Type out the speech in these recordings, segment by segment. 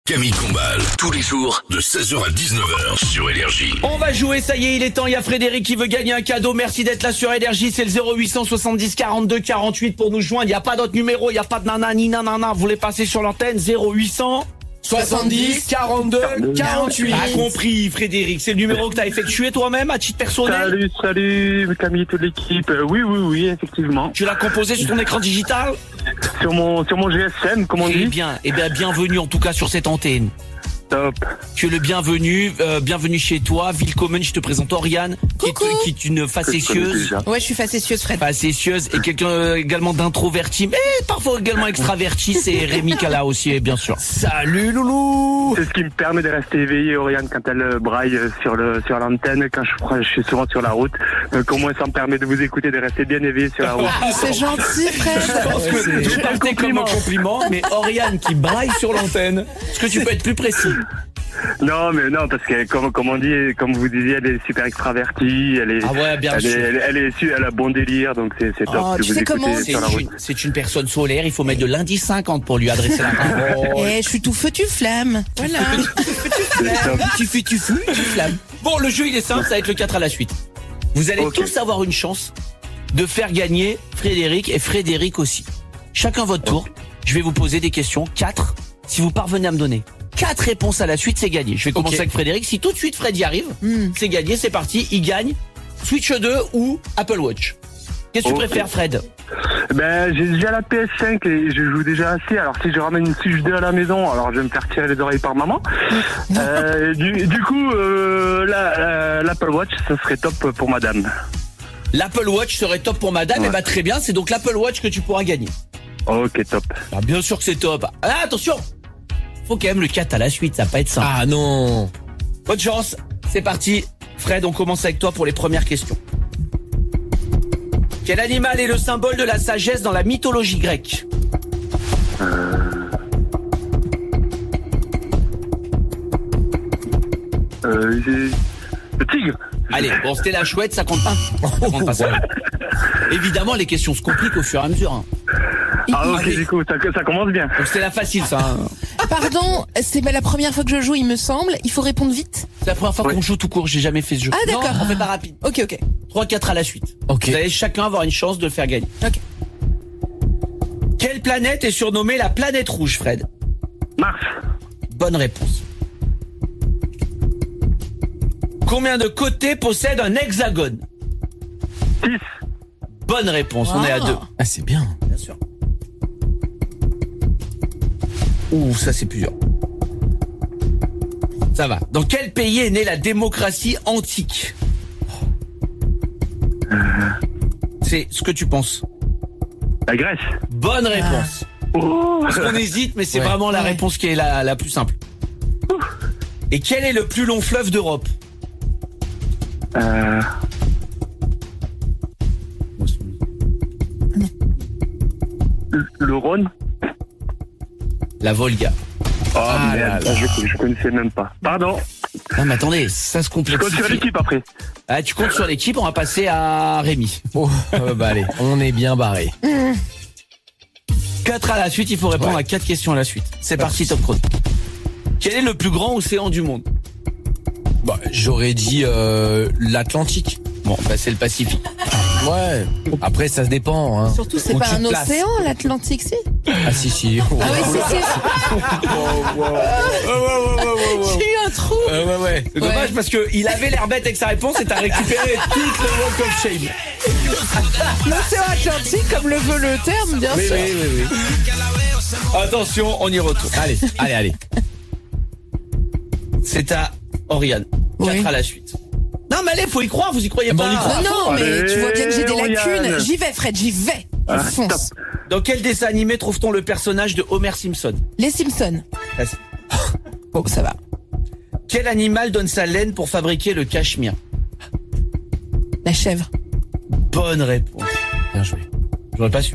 Camille Combal, tous les jours de 16h à 19h sur Énergie. On va jouer, ça y est, il est temps. Il y a Frédéric qui veut gagner un cadeau. Merci d'être là sur Énergie. C'est le 0800 70 42 48 pour nous joindre. Il n'y a pas d'autre numéro, il n'y a pas de nana ni nanana. Vous voulez passer sur l'antenne 0800 70 42 48. A compris, Frédéric. C'est le numéro que tu as effectué toi-même à titre personnel. Salut Camille, toute l'équipe. Oui, effectivement. Tu l'as composé sur ton écran digital? Sur mon GSM, comme on dit. Eh bien, bienvenue en tout cas sur cette antenne. Top. Tu es le bienvenu, bienvenue chez toi. Willkommen, je te présente Oriane, qui est une facétieuse. Ouais, je suis facétieuse, Fred. Facétieuse et quelqu'un également d'introverti, mais parfois également extraverti. C'est Rémi Cala aussi, bien sûr. Salut Loulou. C'est ce qui me permet de rester éveillé, Oriane, quand elle braille sur l'antenne, quand je suis souvent sur la route. Donc au moins ça me permet de vous écouter, de rester bien éveillé sur la route. C'est gentil, Fred. Je pense que je partais comme un compliment, mais Oriane qui braille sur l'antenne. Est-ce que tu peux être plus précis? Non, parce que comme on dit, comme vous disiez, elle est super extravertie, elle a bon délire, donc c'est top. Oh, de tu vous sais comment écouter sur la route. C'est une personne solaire, il faut mettre de l'indice 50 pour lui adresser la parole. Je suis tout feu, tu flamme. Voilà. Tu flamme. Bon, le jeu il est simple, ça va être le 4 à la suite. Vous allez tous avoir une chance de faire gagner Frédéric et Frédéric aussi. Chacun votre tour, je vais vous poser des questions, 4. Si vous parvenez à me donner 4 réponses à la suite, c'est gagné. Je vais commencer avec Frédéric. Si tout de suite Fred y arrive, c'est gagné, c'est parti, il gagne. Switch 2 ou Apple Watch. Qu'est-ce que tu préfères, Fred? J'ai déjà la PS5 et je joue déjà assez. Alors si je ramène une Switch 2 à la maison, alors je vais me faire tirer les oreilles par maman. Du coup, l'Apple Watch, ça serait top pour madame. L'Apple Watch serait top pour madame. Ouais. Très bien, c'est donc l'Apple Watch que tu pourras gagner. Ok, top. Ah, bien sûr que c'est top. Ah, attention, faut quand même le 4 à la suite, ça va pas être simple. Ah non. Bonne chance, c'est parti. Fred, on commence avec toi pour les premières questions. Quel animal est le symbole de la sagesse dans la mythologie grecque? Le tigre. Allez, bon, c'était la chouette, ça compte pas. Ça compte pas, ça. Évidemment, les questions se compliquent au fur et à mesure. Hein. Du coup, ça commence bien. Donc c'était la facile, ça. Hein. Pardon, c'est la première fois que je joue, il me semble. Il faut répondre vite. C'est la première fois qu'on joue tout court, j'ai jamais fait ce jeu. Ah, d'accord. Non, on fait pas rapide. Ok. 3-4 à la suite. Ok. Vous allez chacun avoir une chance de le faire gagner. Ok. Quelle planète est surnommée la planète rouge, Fred? Mars. Bonne réponse. Combien de côtés possède un hexagone? 6. Bonne réponse, on est à 2. Ah, c'est bien. Bien sûr. Ouh, ça c'est plusieurs. Ça va. Dans quel pays est née la démocratie antique? C'est ce que tu penses. La Grèce. Bonne réponse. Parce qu'on hésite, mais c'est vraiment la réponse qui est la plus simple. Et quel est le plus long fleuve d'Europe? Le Rhône. La Volga. Merde, je connaissais même pas. Pardon. Non mais attendez, ça se Je compte complexifie. sur l'équipe après. Ah, tu comptes sur l'équipe, on va passer à Rémi. Allez, on est bien barré. 4 à la suite, il faut répondre à 4 questions à la suite. C'est parti, top chrono. Quel est le plus grand océan du monde? J'aurais dit l'Atlantique. Bon, c'est le Pacifique. Ouais. Après, ça se dépend. Hein. Surtout, c'est Où pas tu un te places. océan, l'Atlantique, si. Ah si. Ah oui, J'ai eu un trou. Ouais. C'est dommage parce que il avait l'air bête avec sa réponse et t'as récupéré tout le walk of shame. L'océan Atlantique, comme le veut le terme, bien sûr. Oui. Attention, on y retourne. Allez. C'est à Oriane. 4 à la suite. Non mais allez, faut y croire, vous y croyez pas. Non, mais Allez, tu vois bien que j'ai des lacunes. Oriane. J'y vais, Fred, j'y vais. Je fonce. Dans quel dessin animé trouve-t-on le personnage de Homer Simpson? Les Simpsons. Oh, ça va. Quel animal donne sa laine pour fabriquer le cachemire? La chèvre. Bonne réponse. Bien joué. J'aurais pas su.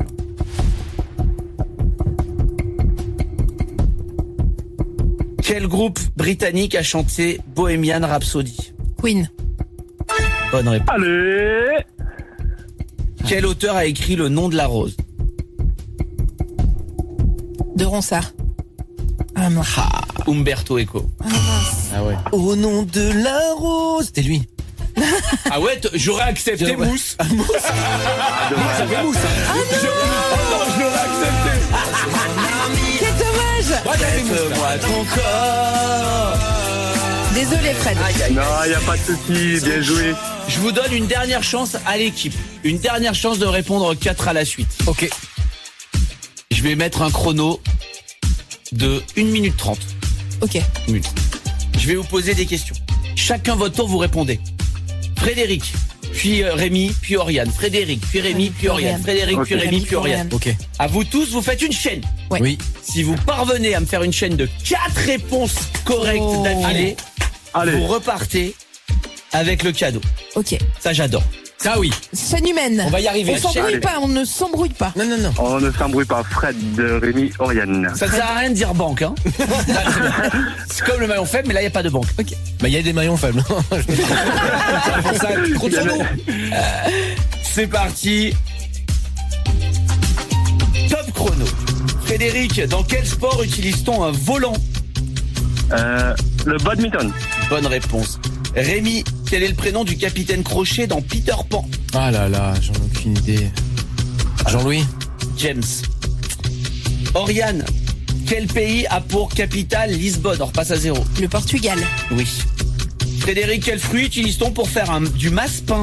Quel groupe britannique a chanté Bohemian Rhapsody? Queen. Bonne réponse. Allez. Quel auteur a écrit Le nom de la rose? De Ronsard. Ah non. Umberto Eco. Ah ouais. Au nom de la rose. C'était lui. Ah ouais, j'aurais accepté Ouais. Mousse. Moi, j'avais Mousse. Non, je l'aurais accepté. Quel dommage. Moi, j'avais Mousse. Moi ton corps. Désolé Fred. Non, il n'y a pas de souci, bien joué. Je vous donne une dernière chance à l'équipe. Une dernière chance de répondre 4 à la suite. Ok. Je vais mettre un chrono de 1 minute 30. Ok. Minutes. Je vais vous poser des questions. Chacun votre tour, vous répondez. Frédéric, puis Rémi, puis Oriane. Frédéric, puis Rémi, puis Oriane. Frédéric, puis Ok. Rémi, puis Oriane. Ok. À vous tous, vous faites une chaîne. Ouais. Oui. Si vous parvenez à me faire une chaîne de 4 réponses correctes Oh. d'affilée, Allez. vous repartez avec le cadeau. Ok. Ça, j'adore. Ça, oui. Chaîne humaine. On va y arriver. On s'embrouille Allez. pas, on ne s'embrouille pas. Non, non, non. On ne s'embrouille pas. Fred, Rémi, Oriane. Ça ne sert à rien de dire banque, hein. C'est comme le maillon faible, mais là, il n'y a pas de banque. Bah, il y a des maillons faibles. C'est pour ça, trop de sono. C'est parti. Top chrono. Frédéric, dans quel sport utilise-t-on un volant? Le badminton. Bonne réponse. Rémi, quel est le prénom du capitaine Crochet dans Peter Pan? Ah là là, j'en ai aucune idée. Jean-Louis. James. Oriane, quel pays a pour capitale Lisbonne? On repasse à 0. Le Portugal. Oui. Frédéric, quel fruit utilise-t-on pour faire du masse-pain?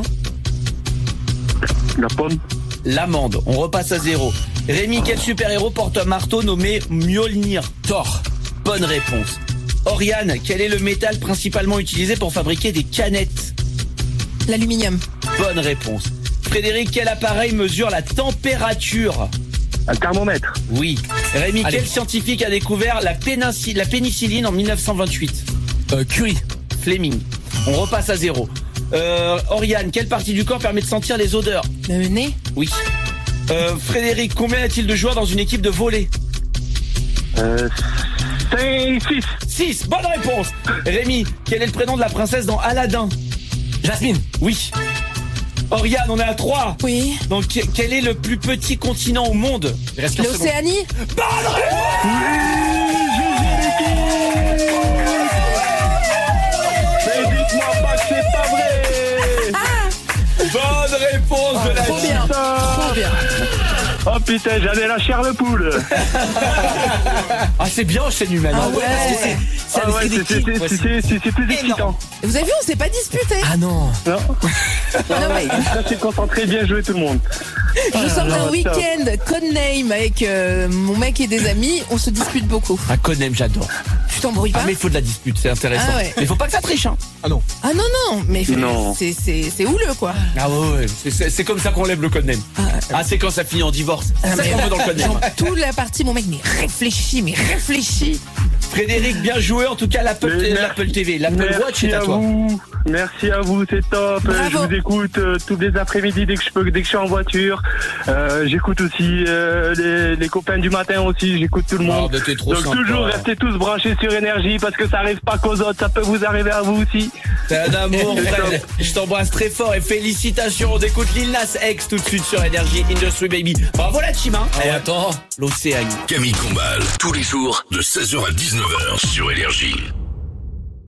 La pomme. L'amande. On repasse à 0. Rémi, quel super-héros porte un marteau nommé Mjolnir? Thor. Bonne réponse. Oriane, quel est le métal principalement utilisé pour fabriquer des canettes? L'aluminium. Bonne réponse. Frédéric, quel appareil mesure la température? Un thermomètre. Oui. Rémi, Allez. quel scientifique a découvert la pénicilline en 1928? Curie. Fleming. On repasse à 0. Oriane, quelle partie du corps permet de sentir les odeurs? Le nez. Oui. Frédéric, combien y a-t-il de joueurs dans une équipe de volley? 6. 6. Bonne réponse. Rémi, quel est le prénom de la princesse dans Aladdin? Jasmine. Oui. Oriane, on est à 3. Oui. Donc, quel est le plus petit continent au monde? Il reste 15 secondes. L'Océanie. Bonne réponse. Mais dites-moi pas que c'est pas vrai. Bonne réponse de la Trop bien. Trop bien. Oh putain, j'allais la chair de poule. Ah, c'est bien, chaîne humaine. Ah hein. ouais. Parce que c'est Ah ouais, c'est plus excitant. Vous avez vu, on s'est pas disputé. Ah non. Non, Non, mais là c'est concentré, bien joué tout le monde. je sors d'un top. week-end codename avec mon mec et des amis. On se dispute beaucoup. Ah, Conem, j'adore. Tu t'embrouilles pas? Ah, mais il faut de la dispute, c'est intéressant. Ah ouais. Mais il faut pas que ça triche, hein. Ah non. Ah non, non, mais Non. c'est houleux quoi. Ah ouais, c'est comme ça qu'on lève le Conem. Ah, c'est quand ça finit en divorce. C'est ça qu'on veut dans le Conem. Toute la partie, mon mec, mais réfléchis. Frédéric, bien joué. En tout cas, l'Apple TV, l'Apple Watch est à toi. Merci à vous, c'est top. Bravo. Je vous écoute tous les après-midi dès que je peux, dès que je suis en voiture. J'écoute aussi les copains du matin aussi. J'écoute tout le monde. Ah, bah, t'es trop Donc sympa. toujours restez tous branchés sur Énergie parce que ça arrive pas qu'aux autres, ça peut vous arriver à vous aussi. T'es un amour, Fred. Je t'embrasse très fort et félicitations. On écoute Lil Nas X tout de suite sur Énergie Industry Baby. Bravo la team, hein. Et attends. L'Océanie. Camille Combal, tous les jours de 16h à 19h sur Énergie.